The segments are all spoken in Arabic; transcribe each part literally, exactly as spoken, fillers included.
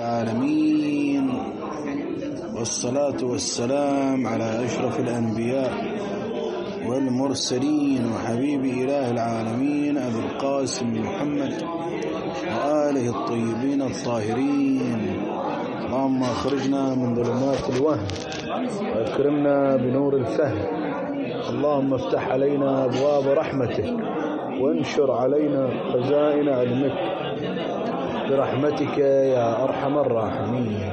العالمين، والصلاة والسلام على أشرف الأنبياء والمرسلين وحبيب إله العالمين أبي القاسم محمد وآله الطيبين الطاهرين. اللهم أخرجنا من ظلمات الوهم وأكرمنا بنور الفهم. اللهم افتح علينا أبواب رحمتك وانشر علينا خزائن علمك برحمتك يا أرحم الراحمين.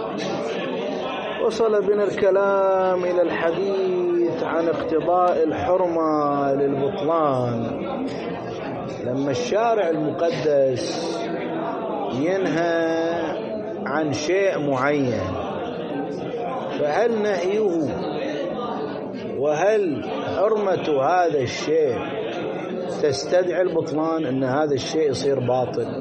وصل بنا الكلام إلى الحديث عن اقتضاء الحرمة للبطلان، لما الشارع المقدس ينهى عن شيء معين، فهل نهيه وهل حرمة هذا الشيء تستدعي البطلان، ان هذا الشيء يصير باطل؟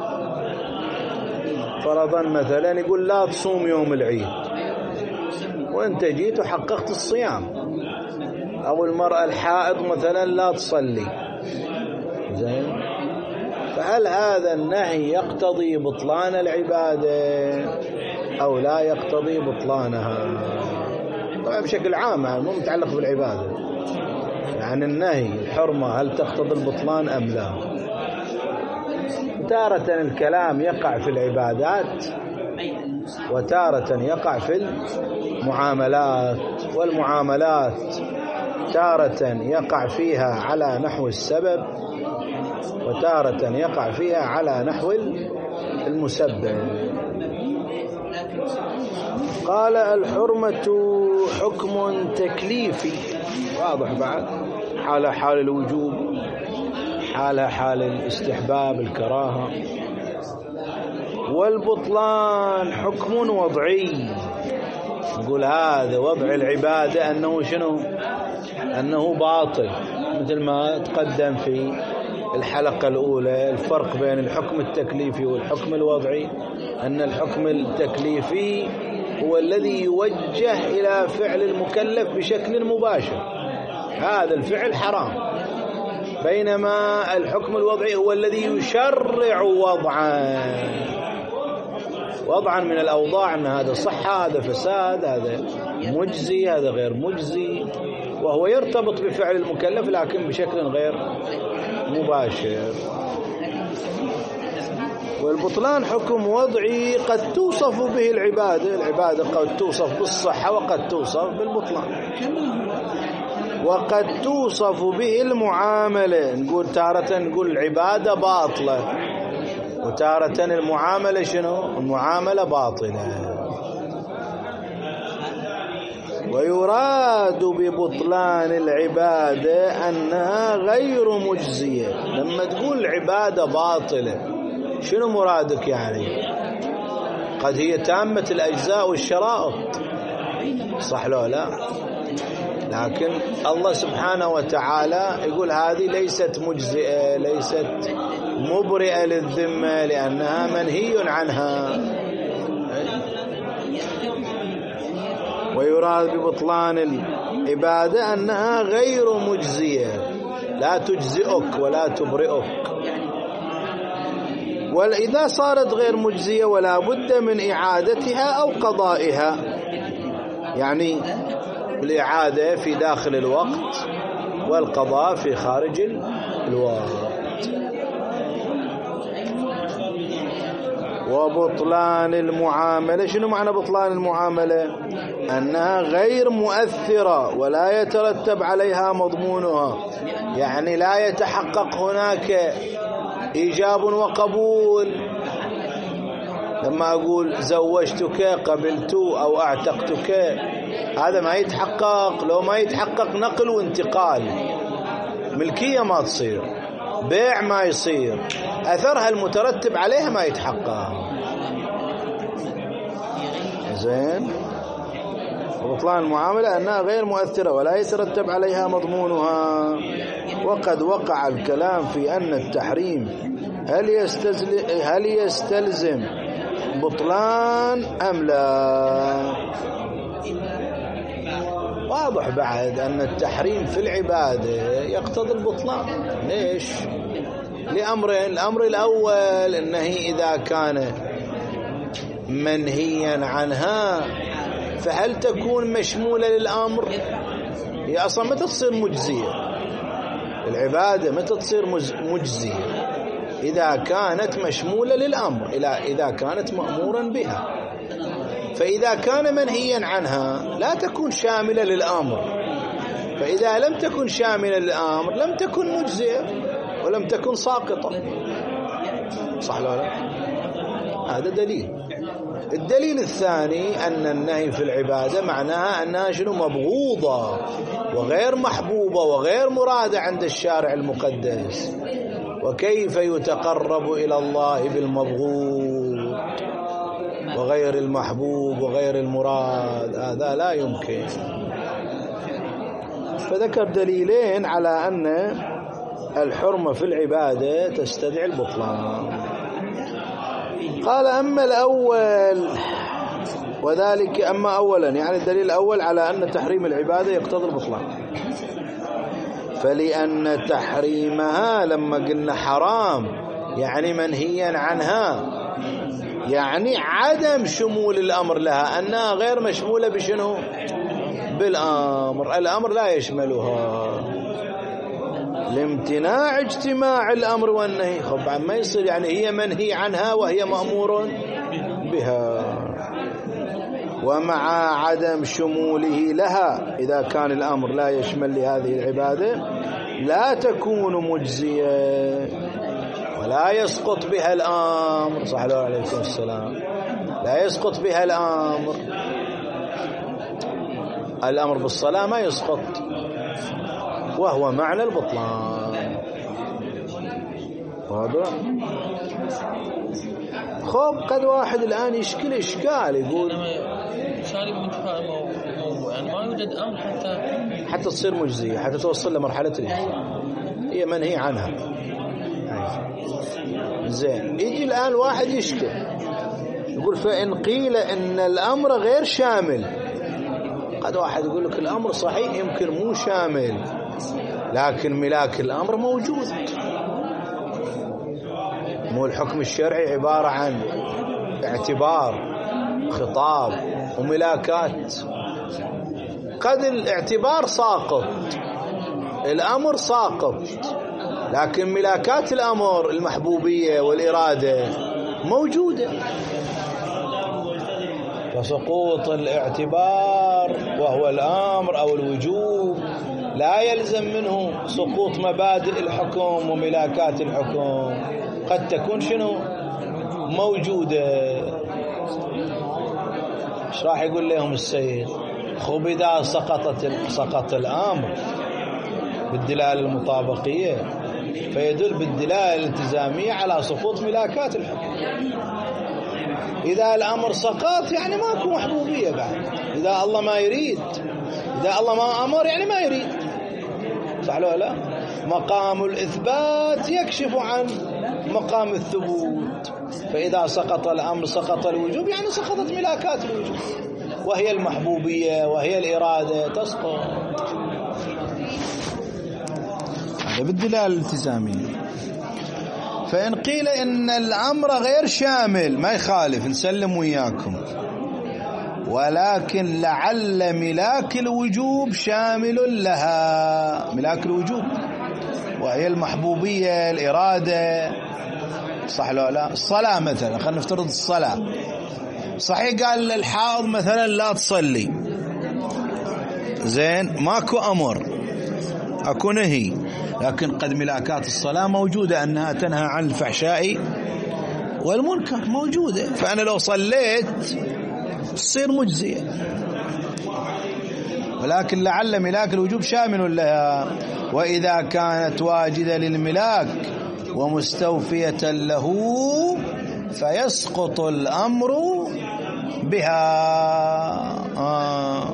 فرضا مثلا يقول لا تصوم يوم العيد، وانت جيت وحققت الصيام، او المرأة الحائض مثلا لا تصلي، زين، فهل هذا النهي يقتضي بطلان العبادة او لا يقتضي بطلانها؟ طبعا بشكل عام يعني مو متعلق بالعبادة، يعني النهي الحرمة هل تقتضي البطلان ام لا؟ تارة الكلام يقع في العبادات وتارة يقع في المعاملات، والمعاملات تارة يقع فيها على نحو السبب وتارة يقع فيها على نحو المسبب. قال الحرمة حكم تكليفي، واضح بعد، حال حال الوجوب، حال حال الاستحباب الكراهة. والبطلان حكم وضعي، نقول هذا وضع العبادة أنه شنو؟ أنه باطل، مثل ما تقدم في الحلقة الأولى الفرق بين الحكم التكليفي والحكم الوضعي، أن الحكم التكليفي هو الذي يوجه إلى فعل المكلف بشكل مباشر، هذا الفعل حرام، بينما الحكم الوضعي هو الذي يشرع وضعا وضعا من الأوضاع، أن هذا صحة، هذا فساد، هذا مجزي، هذا غير مجزي، وهو يرتبط بفعل المكلف لكن بشكل غير مباشر. والبطلان حكم وضعي قد توصف به العبادة، العبادة قد توصف بالصحة وقد توصف بالبطلان، وقد توصف به المعاملة، نقول تارة نقول العبادة باطلة وتارة المعاملة شنو؟ المعاملة باطلة. ويراد ببطلان العبادة أنها غير مجزية. لما تقول العبادة باطلة شنو مرادك يعني؟ قد هي تامة الأجزاء والشرائط، صح لو لا؟ لكن الله سبحانه وتعالى يقول هذه ليست مجزئة، ليست مبرئة للذمة لأنها منهي عنها. ويراد ببطلان العبادة أنها غير مجزية، لا تجزئك ولا تبرئك. وإذا صارت غير مجزية ولا بد من إعادتها أو قضائها، يعني الإعادة في داخل الوقت والقضاء في خارج الوقت. وبطلان المعاملة، شنو معنى بطلان المعاملة؟ أنها غير مؤثرة ولا يترتب عليها مضمونها، يعني لا يتحقق هناك إيجاب وقبول. لما أقول زوجتك، قبلت أو أعتقتك، هذا ما يتحقق. لو ما يتحقق نقل وانتقال، ملكية ما تصير، بيع ما يصير، أثرها المترتب عليها ما يتحقق. زين. وبطلان المعاملة أنها غير مؤثرة ولا يترتب عليها مضمونها. وقد وقع الكلام في أن التحريم هل هل يستلزم بطلان أم لا؟ واضح بعد أن التحريم في العبادة يقتضي البطلان. ليش؟ لأمرين. الأمر الأول النهي إذا كان منهيا عنها فهل تكون مشمولة للأمر؟ هي أصلا متى تصير مجزية؟ العبادة متى تصير مجزية؟ إذا كانت مشمولة للأمر، إذا كانت مأمورا بها. فإذا كان منهيا عنها لا تكون شاملة للأمر، فإذا لم تكن شاملة للأمر لم تكن مجزية ولم تكن ساقطة. صح ولا لا؟ هذا دليل. الدليل الثاني أن النهي في العبادة معناها أنها شنو؟ مبغوضة وغير محبوبة وغير مرادة عند الشارع المقدس. وكيف يتقرب إلى الله بالمبغوض وغير المحبوب وغير المراد؟ هذا لا يمكن. فذكر دليلين على أن الحرمة في العبادة تستدعي البطلان. قال أما الأول وذلك أما أولا يعني الدليل الأول على أن تحريم العبادة يقتضي البطلان، فلأن تحريمها لما قلنا حرام يعني منهيا عنها، يعني عدم شمول الأمر لها، أنها غير مشمولة بشنو؟ بالأمر. الأمر لا يشملها لامتناع اجتماع الأمر والنهي. طبعا ما يصير يعني هي منهي عنها وهي مأمور بها. ومع عدم شموله لها إذا كان الأمر لا يشمل لهذه العبادة لا تكون مجزية ولا يسقط بها الأمر. صح الله عليكم السلام. لا يسقط بها الأمر. الأمر بالصلاة ما يسقط وهو معنى البطلان. واضح؟ خب قد واحد الآن يشكل إشكال يقول شارب من انتفاء الموضوع يعني ما يوجد أمر حتى حتى تصير مجزية، حتى توصل لمرحلة الإجزاء، هي منهي عنها. زين، يجي الآن واحد يشكل يقول فإن قيل إن الأمر غير شامل. قد واحد يقول لك الأمر صحيح يمكن مو شامل لكن ملاك الأمر موجود. مو الحكم الشرعي عبارة عن اعتبار خطاب وملاكات. قد الاعتبار ساقط، الأمر ساقط، لكن ملاكات الأمر المحبوبية والإرادة موجودة. فسقوط الاعتبار وهو الأمر أو الوجوب لا يلزم منه سقوط مبادئ الحكم وملاكات الحكم، قد تكون شنو موجودة. ايش راح يقول لهم السيد؟ خب إذا سقطت سقط الأمر بالدلالة المطابقية فيدل بالدلالة الالتزامية على سقوط ملاكات الحكم. إذا الأمر سقط يعني ماكو محبوبية بعد. إذا الله ما يريد، إذا الله ما أمر يعني ما يريد. صح ولا لا؟ مقام الإثبات يكشف عن مقام الثبوت. فإذا سقط الأمر سقط الوجوب يعني سقطت ملاكات الوجوب وهي المحبوبية وهي الإرادة تسقط. هذا بالدلالة الالتزامية. فإن قيل إن الأمر غير شامل ما يخالف نسلم وياكم، ولكن لعل ملاك الوجوب شامل لها. ملاك الوجوب وهي المحبوبية الإرادة. صح لا لا؟ الصلاة مثلا، خلينا نفترض الصلاة صحيح قال الحائض مثلا لا تصلي، زين ماكو أمر أكو نهي، لكن قد ملاكات الصلاة موجودة أنها تنهى عن الفحشاء والمنكر موجودة، فأنا لو صليت تصير مجزية. ولكن لعل ملاك الوجوب شامل لها، وإذا كانت واجدة للملاك ومستوفية له فيسقط الأمر بها. آه.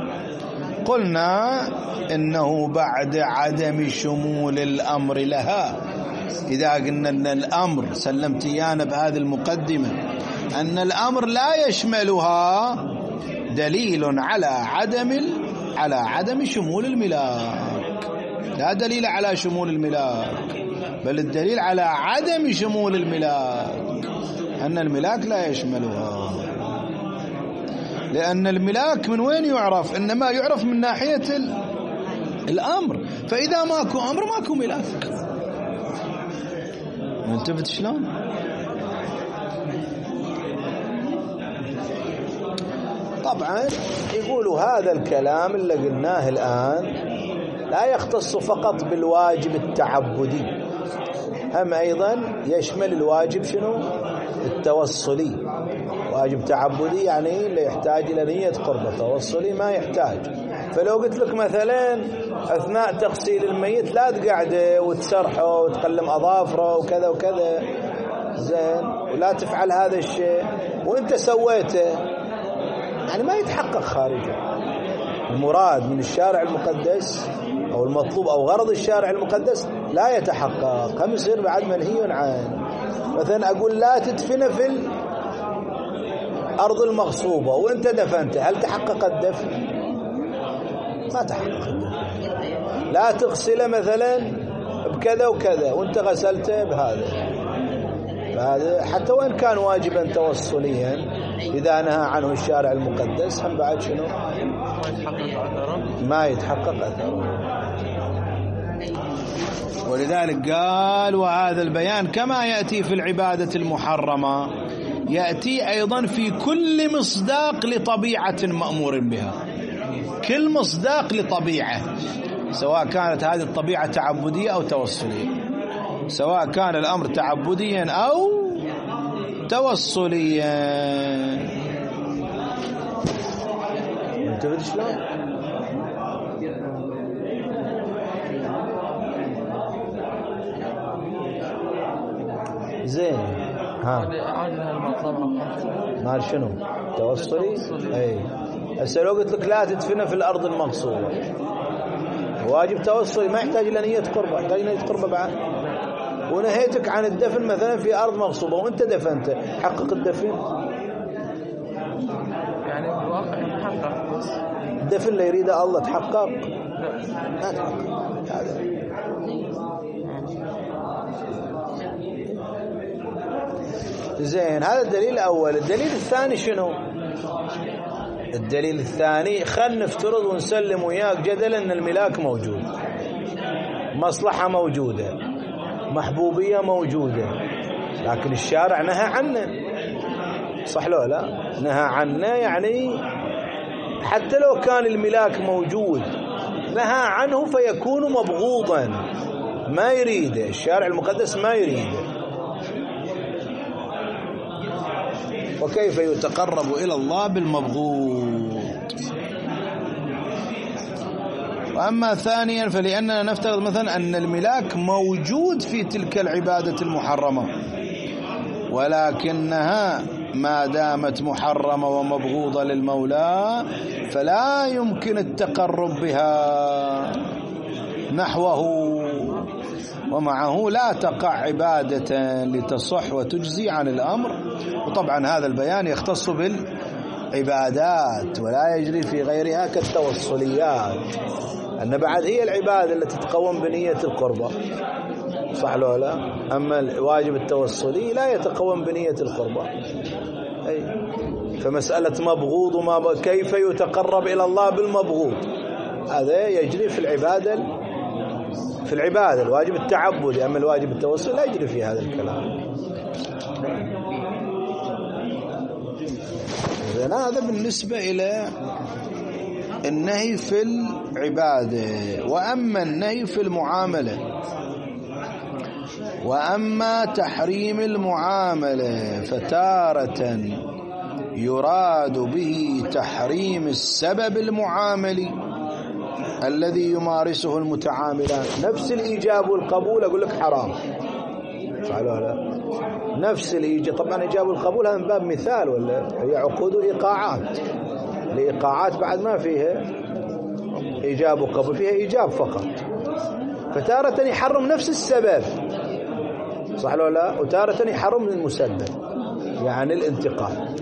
قلنا إنه بعد عدم شمول الأمر لها. إذا قلنا أن الأمر سلمت إيانا بهذه المقدمة أن الأمر لا يشملها دليل على عدم على عدم شمول الملاك، لا دليل على شمول الملاك بل الدليل على عدم شمول الملاك. أن الملاك لا يشملها، لأن الملاك من وين يعرف؟ إنما يعرف من ناحية الأمر، فإذا ماكو أمر ماكو ملاك. منتبه شلون؟ طبعا يقولوا هذا الكلام اللي قلناه الآن لا يختص فقط بالواجب التعبدي، هم أيضا يشمل الواجب شنو؟ التوصلي. واجب تعبدي يعني اللي يحتاج إلى نية قربة، توصلي ما يحتاج. فلو قلت لك مثلا أثناء تغسيل الميت لا تقعد وتسرحه وتقلم أظافره وكذا وكذا، زين، ولا تفعل هذا الشيء وانت سويته، يعني ما يتحقق خارجه. المراد من الشارع المقدس أو المطلوب أو غرض الشارع المقدس لا يتحقق، هم يصير بعد منهي عنه. مثلا أقول لا تدفن في الأرض المغصوبة وانت دفنته، هل تحقق الدفن؟ ما تحقق الدفن. لا تغسل مثلا بكذا وكذا وانت غسلته بهذا، فهذا حتى وإن كان واجبا توصليا إذا نهى عنه الشارع المقدس هم بعد شنو؟ ما يتحقق أثره. ولذلك قال وهذا البيان كما يأتي في العبادة المحرمة يأتي أيضا في كل مصداق لطبيعة مأمور بها. كل مصداق لطبيعة، سواء كانت هذه الطبيعة تعبدية أو توصلية، سواء كان الأمر تعبديا أو توصليا. انتبه شلون؟ زين. ها مال شنو؟ توصلي؟ اي. هسه لو قلت لك لا تدفنه في الأرض المغصوبة، واجب توصلي ما يحتاج إلى نية قربة، يحتاج نية قربة بعد. ونهيتك عن الدفن مثلا في أرض مغصوبة وأنت دفنته، حقق الدفن؟ يعني بالواقع يتحقق، بس الدفن اللي يريده الله تحقق؟ ما تحقق. هذا زين. هذا الدليل الأول. الدليل الثاني شنو؟ الدليل الثاني خلنا نفترض ونسلم وياك جدلا أن الملاك موجود، مصلحة موجودة، محبوبية موجودة، لكن الشارع نهى عنه، صح لو لا؟ نهى عنه يعني حتى لو كان الملاك موجود نهى عنه فيكون مبغوضا، ما يريده الشارع المقدس، ما يريده. وكيف يتقرب إلى الله بالمبغوض؟ وأما ثانيا فلأننا نفترض مثلا أن الملاك موجود في تلك العبادة المحرمة، ولكنها ما دامت محرمة ومبغوضة للمولى فلا يمكن التقرب بها نحوه، ومعه لا تقع عبادة لتصح وتجزي عن الأمر. وطبعا هذا البيان يختص بالعبادات ولا يجري في غيرها كالتوصليات، أن بعد هي العبادة التي تتقوم بنية القربة، صح لو لا؟ أما الواجب التوصلي لا يتقوم بنية القربة. أي. فمسألة مبغوض وما ب... كيف يتقرب إلى الله بالمبغوض، هذا يجري في العبادة في العبادة الواجب التعبدي، أما الواجب التوصل لا يجري في هذا الكلام. إذن هذا بالنسبة إلى النهي في العبادة. وأما النهي في المعاملة، وأما تحريم المعاملة فتارة يراد به تحريم السبب المعاملي الذي يمارسه المتعاملان. نفس الإيجاب والقبول أقول لك حرام، صح ولا لا؟ نفس الإيجاب، طبعا إيجاب والقبول هذا من باب مثال، ولا هي عقود وإيقاعات. الإيقاعات بعد ما فيها إيجاب وقبول، فيها إيجاب فقط. فتارة يحرم نفس السبب، صح ولا لا؟ وتارة يحرم من المسبب، يعني الانتقال.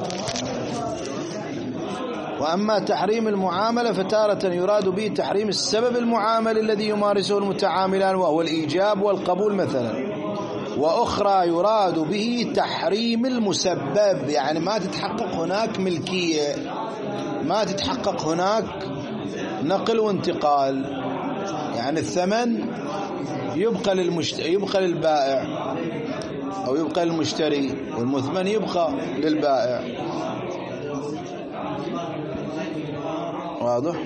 وأما تحريم المعاملة فتارة يراد به تحريم السبب المعامل الذي يمارسه المتعاملان وهو الإيجاب والقبول مثلا، وأخرى يراد به تحريم المسبب، يعني ما تتحقق هناك ملكية، ما تتحقق هناك نقل وانتقال، يعني الثمن يبقى للمشت... يبقى للبائع أو يبقى للمشتري، والمثمن يبقى للبائع. واضح؟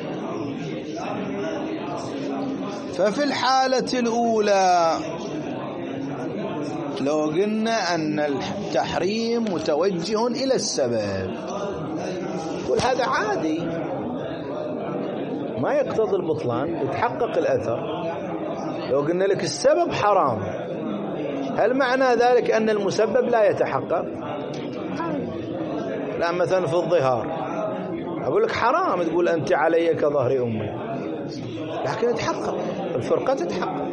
ففي الحالة الأولى لو قلنا أن التحريم متوجه إلى السبب، قل هذا عادي ما يقتضي البطلان، يتحقق الأثر. لو قلنا لك السبب حرام، هل معنى ذلك أن المسبب لا يتحقق؟ لا، مثلا في الظهار أقول لك حرام، تقول أنت علي كظهر أمي، لكن يتحقق الفرقة، تتحقق.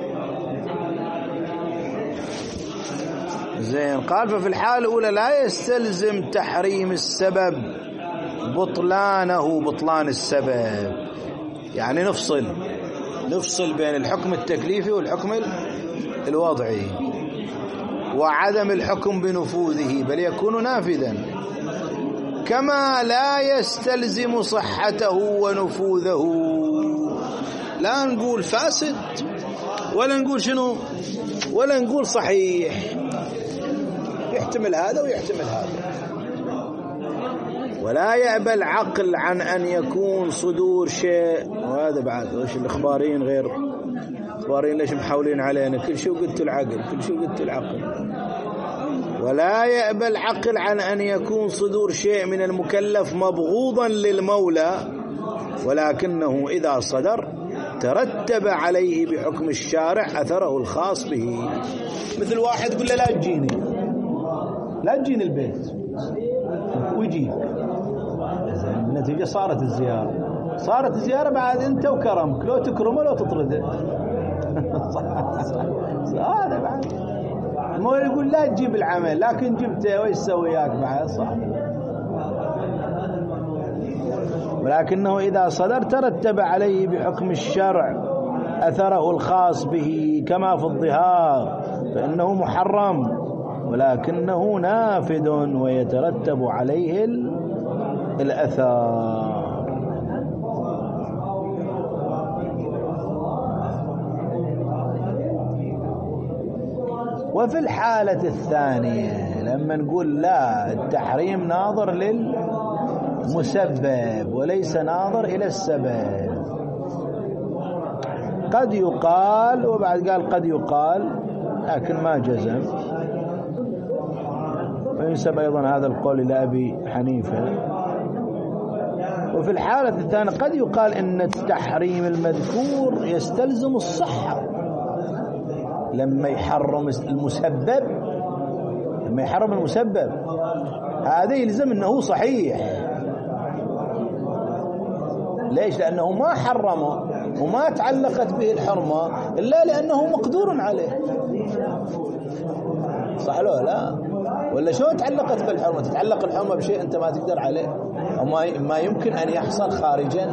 زين. قال ففي الحالة الأولى لا يستلزم تحريم السبب بطلانه بطلان السبب، يعني نفصل نفصل بين الحكم التكليفي والحكم الوضعي، وعدم الحكم بنفوذه بل يكون نافذا، كما لا يستلزم صحته ونفوذه. لا نقول فاسد ولا نقول شنو ولا نقول صحيح، يحتمل هذا ويحتمل هذا. ولا يأبى العقل عن أن يكون صدور شيء، وهذا بعد وش الإخباريين غير إخباريين ليش محاولين علينا، كل شيء قلت العقل كل شيء قلت العقل. ولا يأبى العقل عن أن يكون صدور شيء من المكلف مبغوضا للمولى، ولكنه إذا صدر ترتب عليه بحكم الشارع أثره الخاص به. مثل واحد يقول له لا تجيني لا تجيني البيت ويجيك، النتيجة صارت الزيارة صارت الزيارة بعد أنت وكرمك، لو تكرمه لو تطرده. هذا بعد مو يقول لا تجيب العمل، لكن جبته ويش سوي وياك بعد صح. ولكنه إذا صدر ترتب عليه بحكم الشرع أثره الخاص به، كما في الظهار فإنه محرم ولكنه نافذ ويترتب عليه الأثر. وفي الحالة الثانية لما نقول لا، التحريم ناظر للمسبب وليس ناظر إلى السبب. قد يقال، وبعد قال قد يقال لكن ما جزم، وينسب أيضا هذا القول إلى أبي حنيفة. وفي الحالة الثانية قد يقال إن التحريم المذكور يستلزم الصحة، لما يحرم المسبب لما يحرم المسبب هذا يلزم أنه صحيح. ليش؟ لأنه ما حرمه وما تعلقت به الحرمة إلا لأنه مقدور عليه، صح له لا؟ ولا شو تعلقت بالحرمة؟ تتعلق الحرمة بشيء أنت ما تقدر عليه أو ما يمكن أن يحصل خارجا.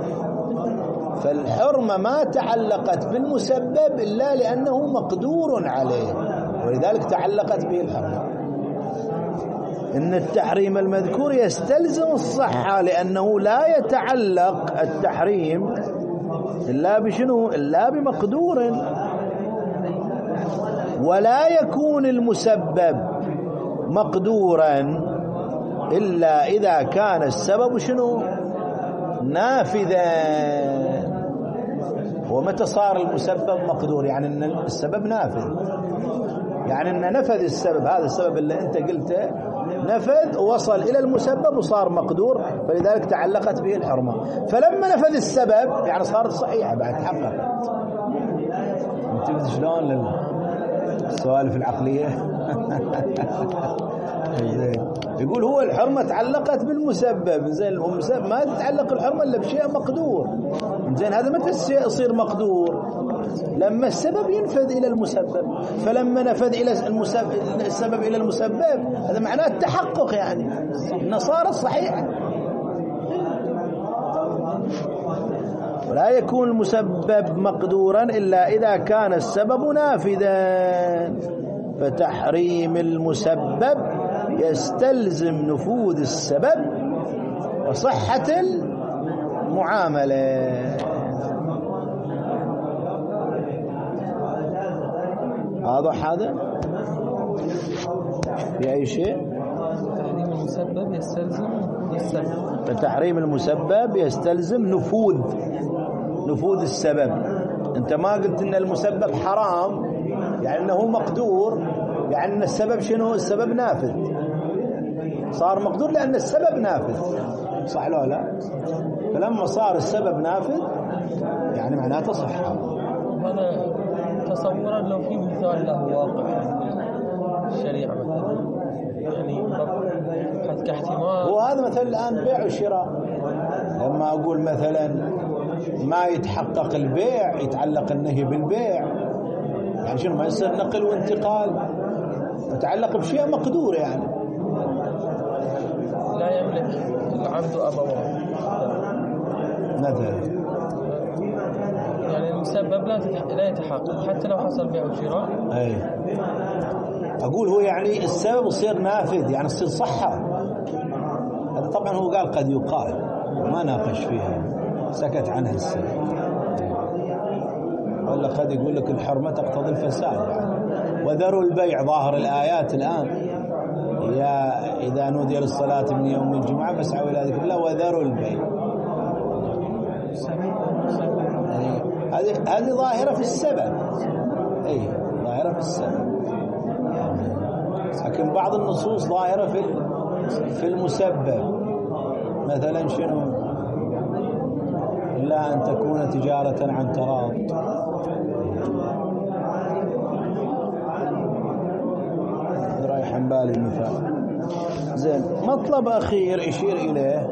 فالحرمة ما تعلقت بالمسبب إلا لأنه مقدور عليه، ولذلك تعلقت به الحرمة. إن التحريم المذكور يستلزم الصحة، لأنه لا يتعلق التحريم إلا بشنو؟ إلا بمقدور، ولا يكون المسبب مقدورا إلا إذا كان السبب شنو؟ نافذا. ومتى صار المسبب مقدور؟ يعني أن السبب نافذ، يعني أن نفذ السبب، هذا السبب اللي أنت قلته نفذ ووصل إلى المسبب وصار مقدور، فلذلك تعلقت به الحرمة. فلما نفذ السبب يعني صارت صحيحة بعد تحققت. انت شلون للسوالف العقلية؟ يقول هو الحرمة تعلقت بالمسبب، زين المسبب ما تتعلق الحرمة إلا بشيء مقدور. زين هذا متى الشيء يصير مقدور؟ لما السبب ينفذ إلى المسبب. فلما نفذ إلى المسبب السبب إلى المسبب هذا معناه التحقق، يعني إنه صار صحيح. ولا يكون المسبب مقدورا إلا إذا كان السبب نافذا. فتحريم المسبب يستلزم نفوذ السبب وصحة المعاملة. واضح هذا؟ في أي شيء؟ تحريم المسبب يستلزم السبب. فتحريم المسبب يستلزم نفوذ نفوذ السبب. أنت ما قلت إن المسبب حرام يعني أنه مقدور، يعني أن السبب شنو؟ السبب نافذ، صار مقدور لأن السبب نافذ، صح لو لا؟ فلما صار السبب نافذ يعني معناته صح. هذا تصورا لو في مثال له واقع الشريعة مثلا، يعني حتى كاحتمال. وهذا مثلا الآن بيع وشراء، لما أقول مثلا ما يتحقق البيع يتعلق النهي بالبيع، يعني شنو؟ ما يصير نقل وانتقال، يتعلق بشيء مقدور، يعني لا يملك العبد أبواه مثلا. يعني المسبب لا لا يتحقق حتى لو حصل بيع وشراء. أي أقول هو يعني السبب يصير نافذ، يعني يصير صحة. هذا طبعا هو قال قد يقال، ما ناقش فيها، سكت عنها السبب. ولا قد يقول لك الحرمة تقتضي الفساد، يعني وذروا البيع. ظاهر الآيات الآن يا إذا نودي للصلاة من يوم الجمعة فاسعوا إلى ذكر الله وذروا البيع. هذه هذه ظاهرة في السبب، أي ظاهرة في السبب. لكن بعض النصوص ظاهرة في في المسبب، مثلا شنو؟ إلا أن تكون تجارة عن تراض. رايح عن بالي المثال. زين، مطلب أخير يشير إليه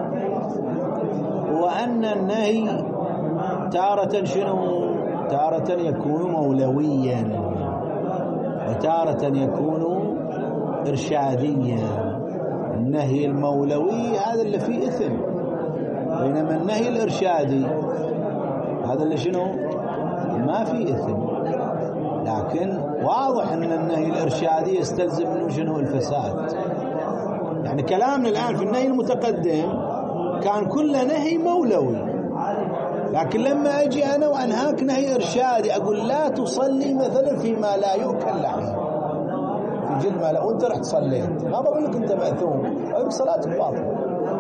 هو أن النهي تارة شنو؟ تارة يكون مولويا وتارة يكون إرشاديا. النهي المولوي هذا اللي فيه إثم، بينما النهي الإرشادي هذا اللي شنو؟ ما فيه إثم. لكن واضح أن النهي الإرشادي يستلزم منه شنو؟ الفساد. يعني كلامنا الآن في النهي المتقدم كان كله نهي مولوي، لكن لما أجي أنا وأنهاك نهي إرشادي أقول لا تصلي مثلا فيما لا يؤكل لحمه، في جلد ما لا، وأنت رحت صليت، ما بقول لك أنت مأثوم، أقول لك صلاتك باطلة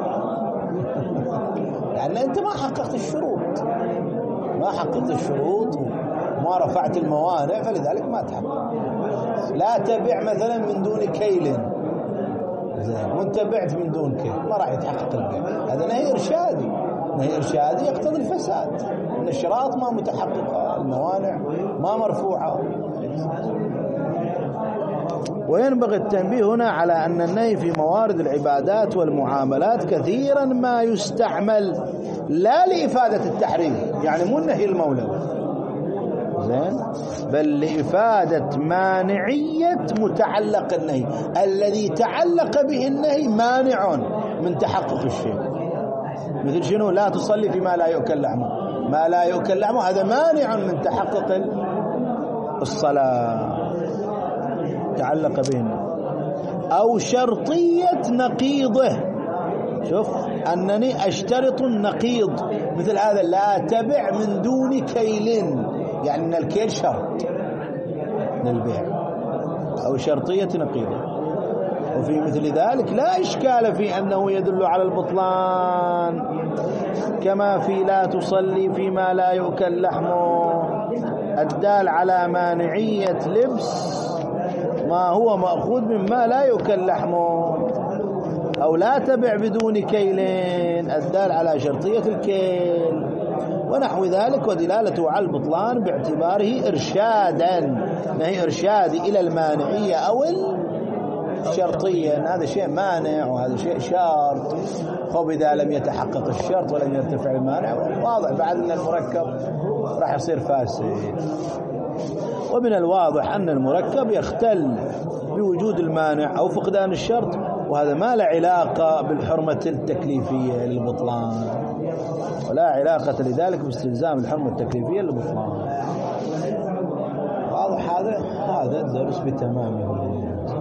لأن أنت ما حققت الشروط، ما حققت الشروط وما رفعت الموانع، فلذلك ما تحقق. لا تبع مثلا من دون كيل، وانت بعت من دون كيل ما راح يتحقق البيع. هذا نهي إرشادي. نهي إرشادي يقتضي الفساد، إن الشراط ما متحققة، الموانع ما مرفوعة. وينبغي التنبيه هنا على أن النهي في موارد العبادات والمعاملات كثيرا ما يستعمل لا لإفادة التحريم، يعني مو النهي المولوي، زين، بل لإفادة مانعية متعلق النهي. الذي تعلق به النهي مانع من تحقق الشيء، مثل شنو؟ لا تصلي فيما لا يؤكل لحمه. ما لا يؤكل لحمه هذا مانع من تحقق الصلاة، تعلق به النهي. أو شرطية نقيضه، شوف أنني أشترط النقيض، مثل هذا لا تبع من دون كيل، يعني أن الكيل شرط للبيع، أو شرطية نقيضة. وفي مثل ذلك لا إشكال في أنه يدل على البطلان، كما في لا تصلي فيما لا يؤكل لحمه، الدال على مانعية لبس ما هو مأخوذ مما لا يؤكل لحمه. أو لا تبع بدون كيلين، الدال على شرطية الكيل ونحو ذلك، ودلالته على البطلان باعتباره إرشادا، نهي إرشادي إلى المانعية أو الشرطية، أن هذا شيء مانع وهذا شيء شرط. خب إذا لم يتحقق الشرط ولم يرتفع المانع، واضح بعد أن المركب راح يصير فاسد. ومن الواضح أن المركب يختل بوجود المانع أو فقدان الشرط، وهذا ما له علاقة بالحرمة التكليفية للبطلان، ولا علاقة لذلك باستلزام الحرمة التكليفية للبطلان. واضح هذا هذا الدرس بتمامه.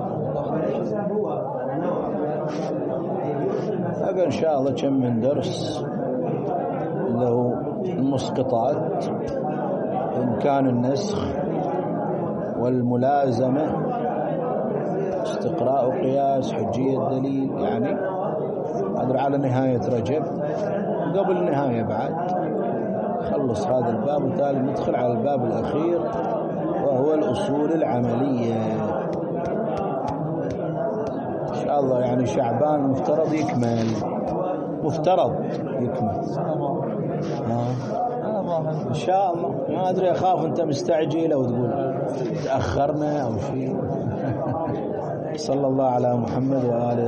أبقى إن شاء الله كم من درس له المسقطات، إمكان النسخ والملازمة، استقراء وقياس، حجية الدليل، يعني أدري على نهاية رجب قبل النهاية بعد خلص هذا الباب، وتالي ندخل على الباب الأخير وهو الأصول العملية إن شاء الله. يعني شعبان مفترض يكمل، مفترض يكمل إن شاء الله. ما أدري أخاف أنت مستعجل أو تقول تأخرنا أو شيء. صلى الله على محمد وآله.